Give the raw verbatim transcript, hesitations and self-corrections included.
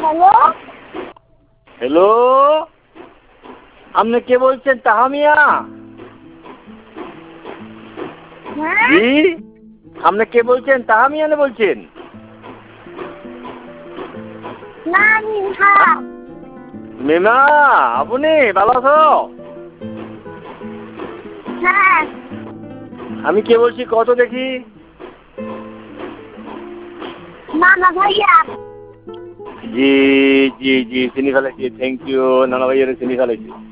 Hello hello, আপনি কে বলছেন? তাহামিয়া? হ্যাঁ জি, আপনি কে বলছেন? তাহামিয়া না বলছেন? না মিহা মেমা, আপনি ভালো আছো? হ্যাঁ আমি কে বলছি কত দেখি? নানা ভাইয়া জি জি জি, চিনি ফেলেছি। থ্যাংক ইউ, নানা ভাইয়ের চিনি ফেলেছি।